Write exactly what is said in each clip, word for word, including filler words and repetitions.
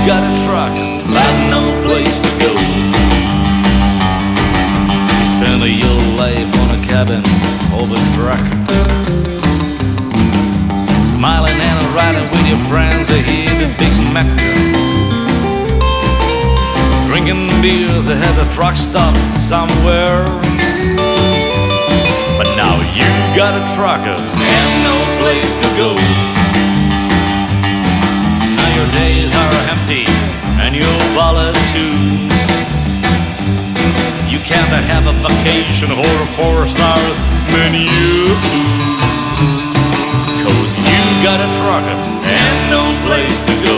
got a truck, but no place to go. You spend your life on a cabin of a truck, smiling and riding with your friends ahead the Big Mac, drinking beers at a truck stop somewhere. But now you got a trucker and no place to go. Now your days are empty and your wallet too. You can't have a vacation or a four stars menu, 'cause you got a trucker and no place to go.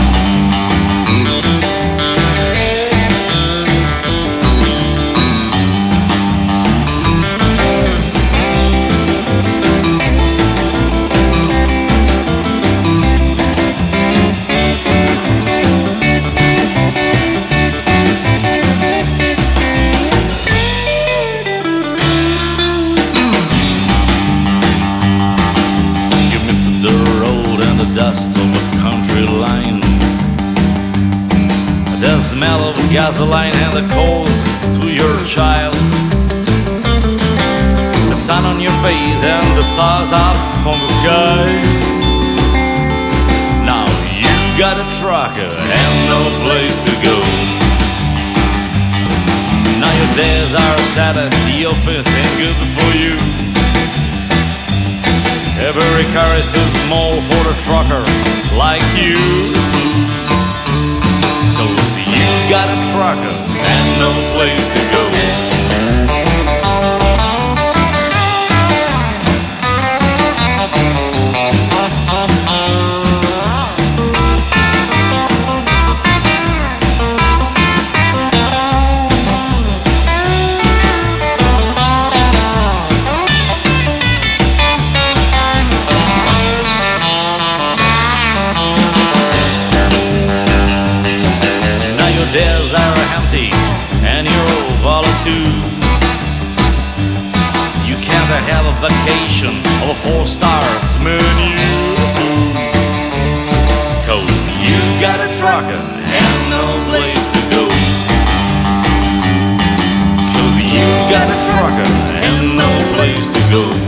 Dust of a country line, the smell of gasoline and the calls to your child, the sun on your face and the stars up on the sky. Now you got a trucker and no place to go. Now your days are sad and the office ain't good for you. Every car is too small for a trucker like you, 'cause you got a trucker and no place to go. Days are empty and your wallet too. You can't have a vacation or a four stars menu, 'cause you got a trucker and no place to go. 'Cause you got a trucker and no place to go.